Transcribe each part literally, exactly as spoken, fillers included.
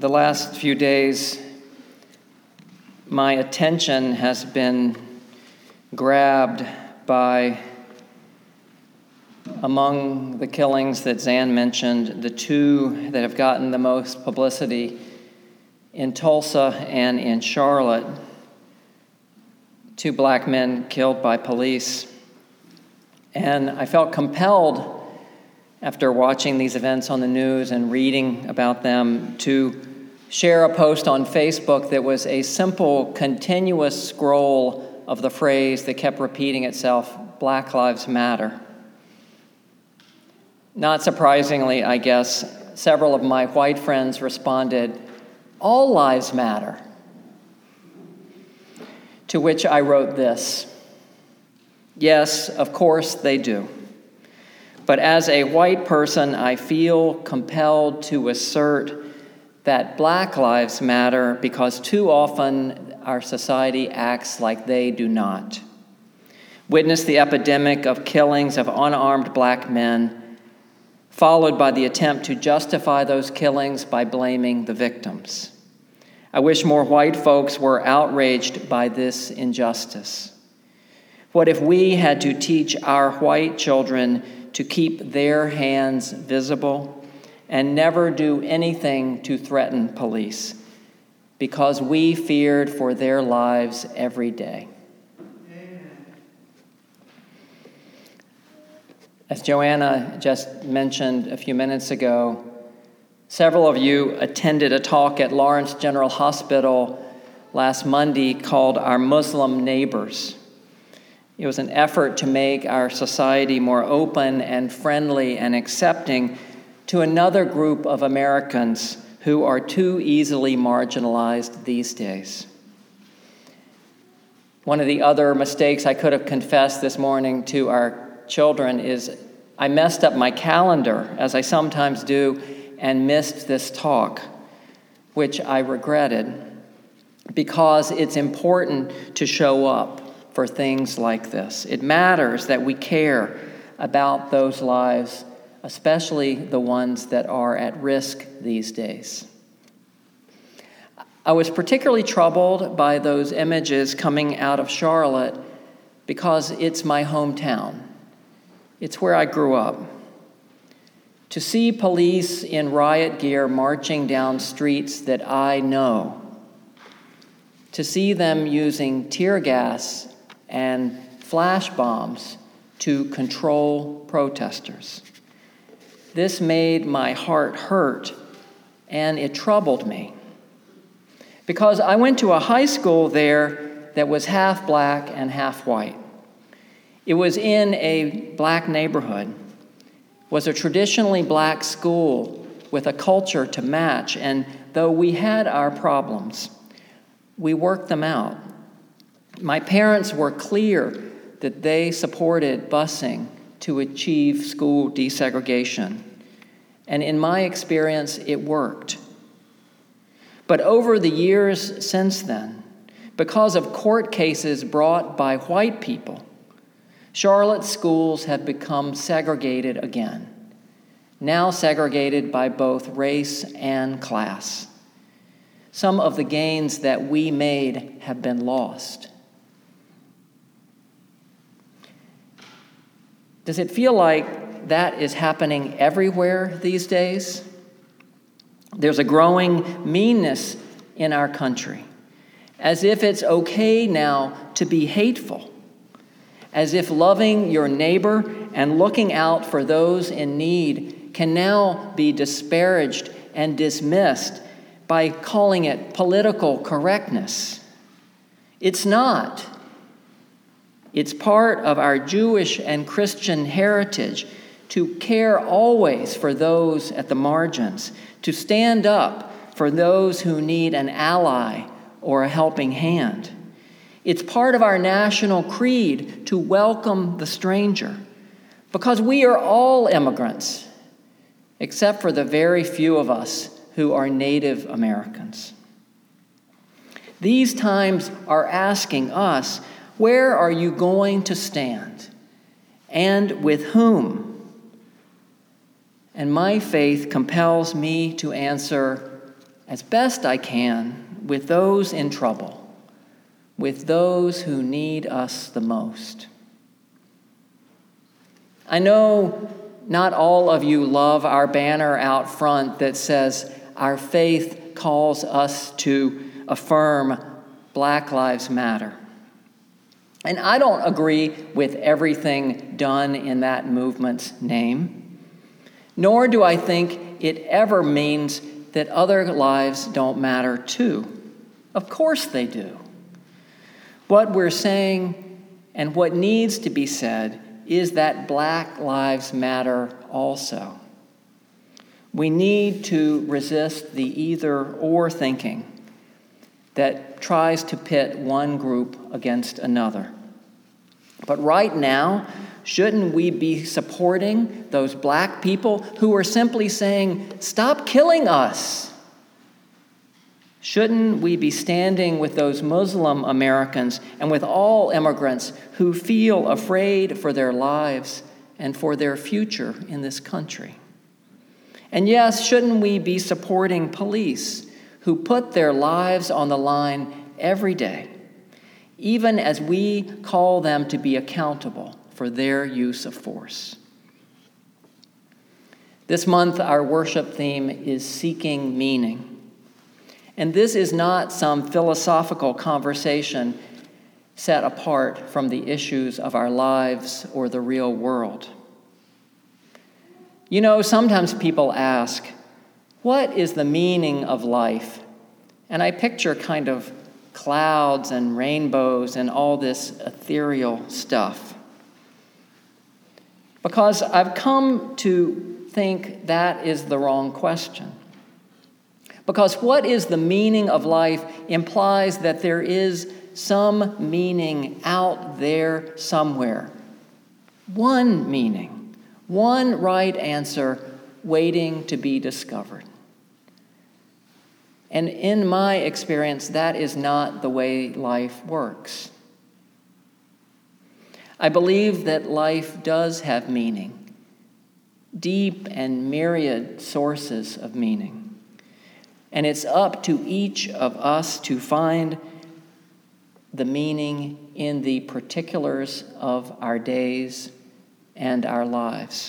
the last few days, my attention has been grabbed by, among the killings that Zan mentioned, the two that have gotten the most publicity in Tulsa and in Charlotte. Two black men killed by police. And I felt compelled, after watching these events on the news and reading about them, to share a post on Facebook that was a simple, continuous scroll of the phrase that kept repeating itself, Black Lives Matter. Not surprisingly, I guess, several of my white friends responded, all lives matter. To which I wrote this, yes, of course they do. But as a white person, I feel compelled to assert that Black lives matter because too often our society acts like they do not. Witness the epidemic of killings of unarmed black men, followed by the attempt to justify those killings by blaming the victims. I wish more white folks were outraged by this injustice. What if we had to teach our white children to keep their hands visible and never do anything to threaten police because we feared for their lives every day? Amen. As Joanna just mentioned a few minutes ago, several of you attended a talk at Lawrence General Hospital last Monday called Our Muslim Neighbors. It was an effort to make our society more open and friendly and accepting to another group of Americans who are too easily marginalized these days. One of the other mistakes I could have confessed this morning to our children is I messed up my calendar, as I sometimes do, and missed this talk, which I regretted, because it's important to show up for things like this. It matters that we care about those lives, especially the ones that are at risk these days. I was particularly troubled by those images coming out of Charlotte because it's my hometown. It's where I grew up. To see police in riot gear marching down streets that I know, to see them using tear gas and flash bombs to control protesters. This made my heart hurt, and it troubled me. Because I went to a high school there that was half black and half white. It was in a black neighborhood, was a traditionally black school with a culture to match, and though we had our problems, we worked them out. My parents were clear that they supported busing to achieve school desegregation. And in my experience, it worked. But over the years since then, because of court cases brought by white people, Charlotte schools have become segregated again, now segregated by both race and class. Some of the gains that we made have been lost. Does it feel like that is happening everywhere these days? There's a growing meanness in our country, as if it's okay now to be hateful, as if loving your neighbor and looking out for those in need can now be disparaged and dismissed by calling it political correctness. It's not. It's part of our Jewish and Christian heritage to care always for those at the margins, to stand up for those who need an ally or a helping hand. It's part of our national creed to welcome the stranger, because we are all immigrants, except for the very few of us who are Native Americans. These times are asking us, where are you going to stand? And with whom? And my faith compels me to answer, as best I can with those in trouble, with those who need us the most. I know not all of you love our banner out front that says, "Our faith calls us to affirm Black Lives Matter." And I don't agree with everything done in that movement's name, nor do I think it ever means that other lives don't matter too. Of course they do. What we're saying and what needs to be said is that Black Lives Matter also. We need to resist the either-or thinking that tries to pit one group against another. But right now, shouldn't we be supporting those Black people who are simply saying, "Stop killing us"? Shouldn't we be standing with those Muslim Americans and with all immigrants who feel afraid for their lives and for their future in this country? And yes, shouldn't we be supporting police who put their lives on the line every day, even as we call them to be accountable for their use of force? This month, our worship theme is seeking meaning. And this is not some philosophical conversation set apart from the issues of our lives or the real world. You know, sometimes people ask, what is the meaning of life? And I picture kind of clouds and rainbows and all this ethereal stuff. Because I've come to think that is the wrong question. Because what is the meaning of life implies that there is some meaning out there somewhere. One meaning, one right answer waiting to be discovered. And in my experience, that is not the way life works. I believe that life does have meaning, deep and myriad sources of meaning. And it's up to each of us to find the meaning in the particulars of our days and our lives.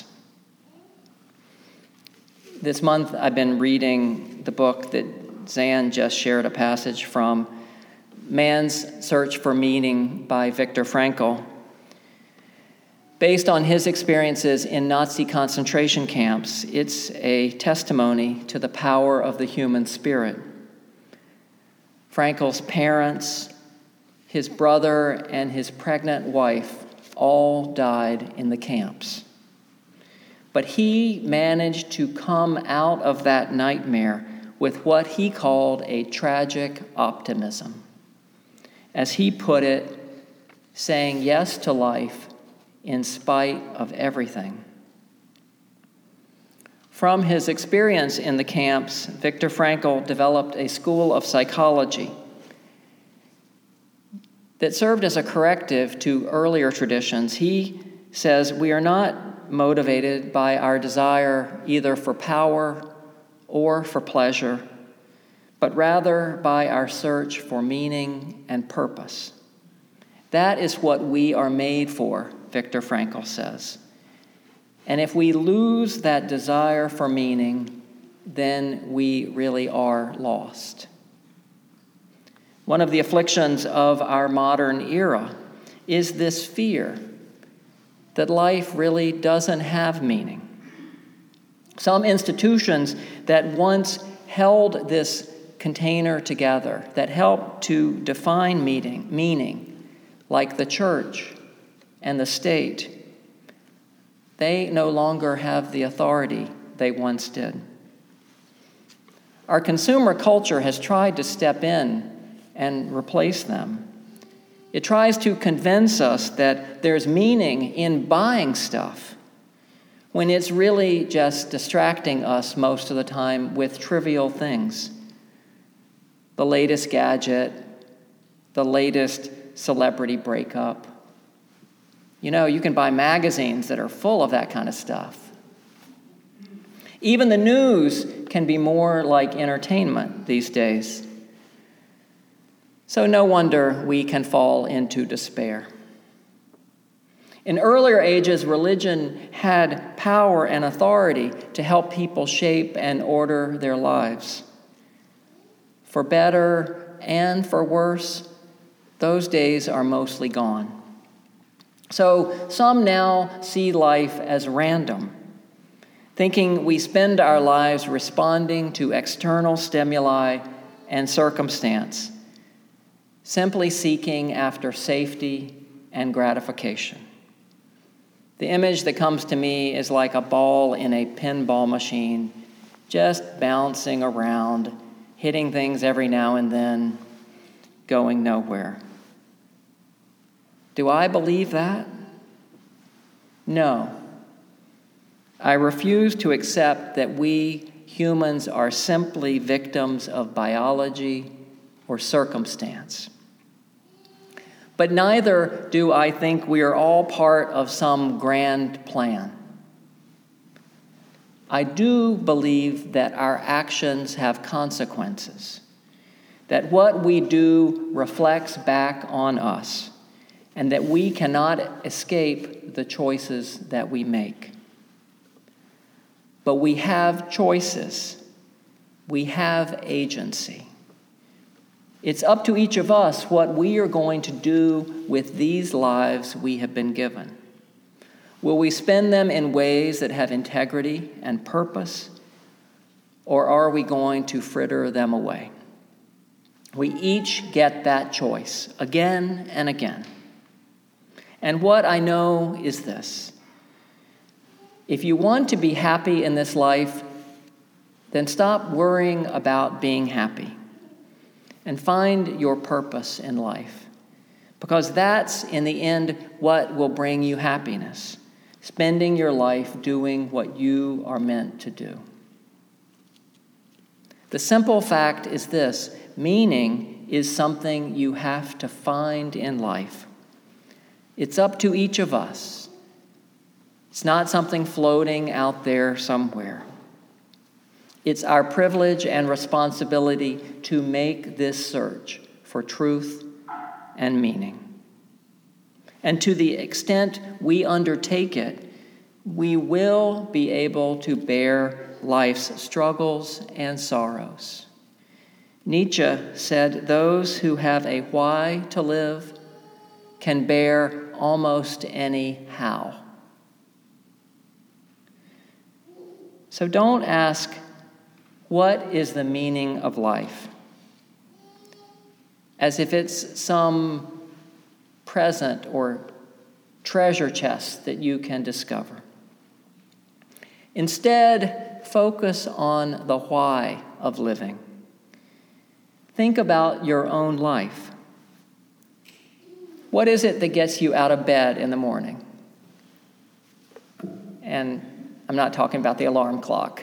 This month, I've been reading the book that Zan just shared a passage from, Man's Search for Meaning by Viktor Frankl. Based on his experiences in Nazi concentration camps, it's a testimony to the power of the human spirit. Frankl's parents, his brother, and his pregnant wife all died in the camps. But he managed to come out of that nightmare with what he called a tragic optimism. As he put it, saying yes to life in spite of everything. From his experience in the camps, Viktor Frankl developed a school of psychology that served as a corrective to earlier traditions. He says we are not motivated by our desire either for power or for pleasure, but rather by our search for meaning and purpose. That is what we are made for, Viktor Frankl says. And if we lose that desire for meaning, then we really are lost. One of the afflictions of our modern era is this fear that life really doesn't have meaning. Some institutions that once held this container together, that helped to define meaning, meaning, like the church and the state, they no longer have the authority they once did. Our consumer culture has tried to step in and replace them. It tries to convince us that there's meaning in buying stuff, when it's really just distracting us most of the time with trivial things. The latest gadget, the latest celebrity breakup. You know, you can buy magazines that are full of that kind of stuff. Even the news can can be more like entertainment these days. So no wonder we can fall into despair. In earlier ages, religion had power and authority to help people shape and order their lives. For better and for worse, those days are mostly gone. So some now see life as random, thinking we spend our lives responding to external stimuli and circumstance, simply seeking after safety and gratification. The image that comes to me is like a ball in a pinball machine, just bouncing around, hitting things every now and then, going nowhere. Do I believe that? No. I refuse to accept that we humans are simply victims of biology or circumstance. But neither do I think we are all part of some grand plan. I do believe that our actions have consequences, that what we do reflects back on us, and that we cannot escape the choices that we make. But we have choices. We have agency. It's up to each of us what we are going to do with these lives we have been given. Will we spend them in ways that have integrity and purpose, or are we going to fritter them away? We each get that choice again and again. And what I know is this: if you want to be happy in this life, then stop worrying about being happy and find your purpose in life, because that's, in the end, what will bring you happiness, spending your life doing what you are meant to do. The simple fact is this: meaning is something you have to find in life. It's up to each of us. It's not something floating out there somewhere. It's our privilege and responsibility to make this search for truth and meaning. And to the extent we undertake it, we will be able to bear life's struggles and sorrows. Nietzsche said, "Those who have a why to live can bear almost any how." So don't ask, what is the meaning of life? As if it's some present or treasure chest that you can discover. Instead, focus on the why of living. Think about your own life. What is it that gets you out of bed in the morning? And I'm not talking about the alarm clock.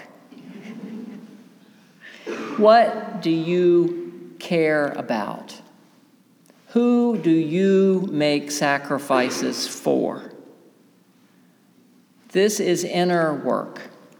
What do you care about? Who do you make sacrifices for? This is inner work.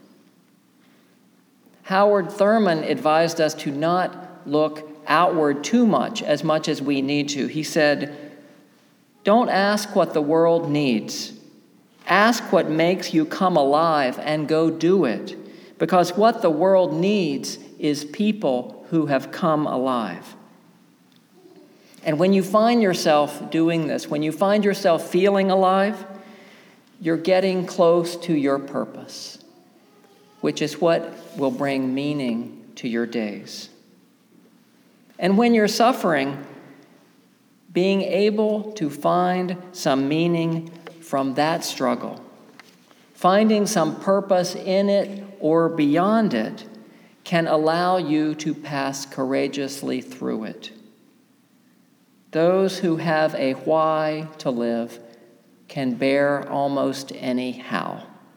Howard Thurman advised us to not look outward too much, as much as we need to. He said, "Don't ask what the world needs. Ask what makes you come alive and go do it, because what the world needs is people who have come alive." And when you find yourself doing this, when you find yourself feeling alive, you're getting close to your purpose, which is what will bring meaning to your days. And when you're suffering, being able to find some meaning from that struggle, finding some purpose in it or beyond it, can allow you to pass courageously through it. Those who have a why to live can bear almost any how.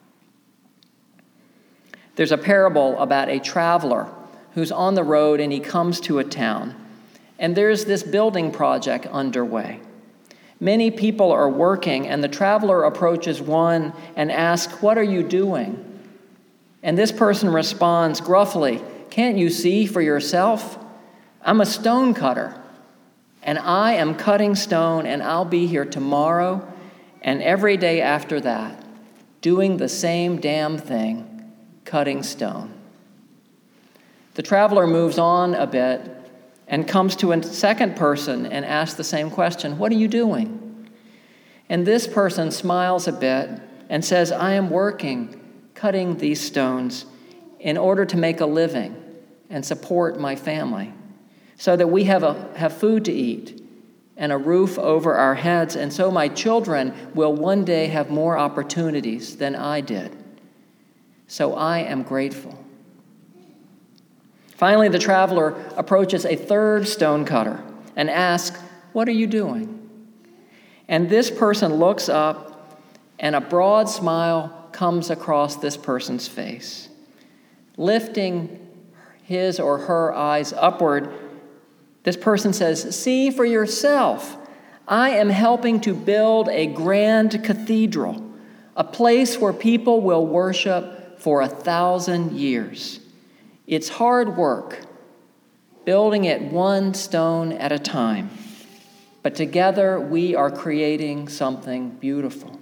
There's a parable about a traveler who's on the road and he comes to a town, and there's this building project underway. Many people are working, and the traveler approaches one and asks, "What are you doing?" And this person responds gruffly, "Can't you see for yourself? I'm a stone cutter, and I am cutting stone, and I'll be here tomorrow and every day after that, doing the same damn thing, cutting stone." The traveler moves on a bit and comes to a second person and asks the same question, "What are you doing?" And this person smiles a bit and says, "I am working, cutting these stones in order to make a living and support my family so that we have, a, have food to eat and a roof over our heads, and so my children will one day have more opportunities than I did. So I am grateful." Finally, the traveler approaches a third stonecutter and asks, "What are you doing?" And this person looks up, and a broad smile comes across this person's face. Lifting his or her eyes upward, this person says, "See for yourself. I am helping to build a grand cathedral, a place where people will worship for a thousand years. It's hard work, building it one stone at a time, but together we are creating something beautiful."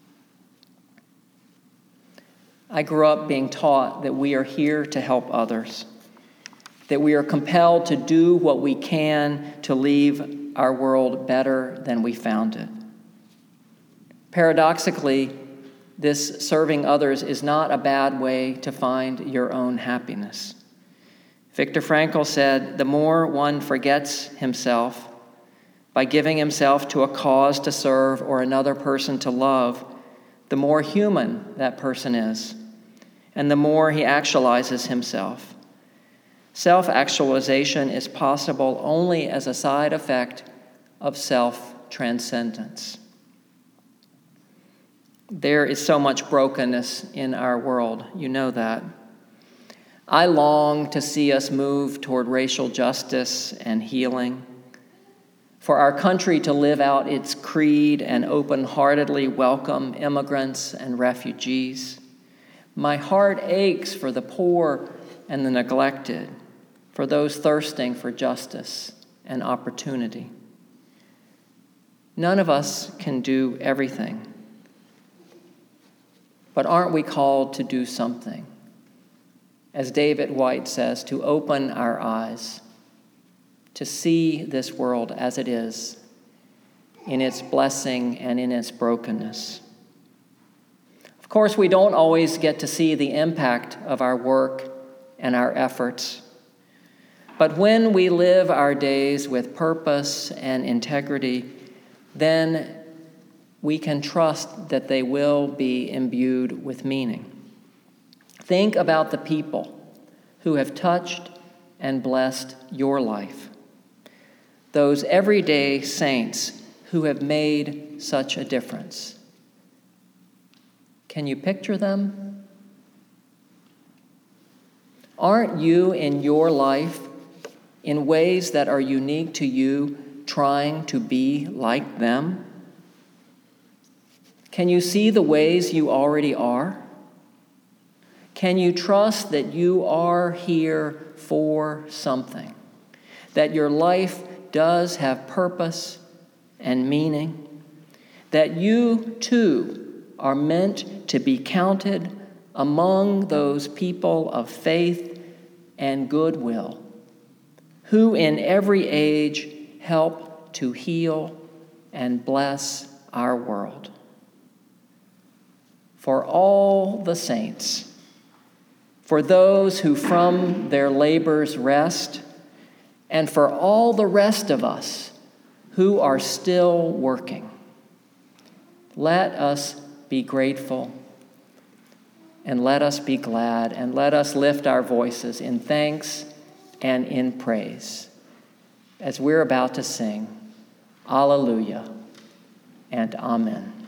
I grew up being taught that we are here to help others, that we are compelled to do what we can to leave our world better than we found it. Paradoxically, this serving others is not a bad way to find your own happiness. Viktor Frankl said, "The more one forgets himself by giving himself to a cause to serve or another person to love, the more human that person is, and the more he actualizes himself. Self-actualization is possible only as a side effect of self-transcendence." There is so much brokenness in our world. You know that. I long to see us move toward racial justice and healing, for our country to live out its creed and open-heartedly welcome immigrants and refugees. My heart aches for the poor and the neglected, for those thirsting for justice and opportunity. None of us can do everything. But aren't we called to do something? As David White says, to open our eyes, to see this world as it is, in its blessing and in its brokenness. Of course, we don't always get to see the impact of our work and our efforts. But when we live our days with purpose and integrity, then we can trust that they will be imbued with meaning. Think about the people who have touched and blessed your life. Those everyday saints who have made such a difference. Can you picture them? Aren't you in your life, in ways that are unique to you, trying to be like them? Can you see the ways you already are? Can you trust that you are here for something? That your life does have purpose and meaning? That you, too, are meant to be counted among those people of faith and goodwill, who in every age help to heal and bless our world? For all the saints, for those who from their labors rest, and for all the rest of us who are still working, let us be grateful, and let us be glad, and let us lift our voices in thanks and in praise as we're about to sing Alleluia and Amen.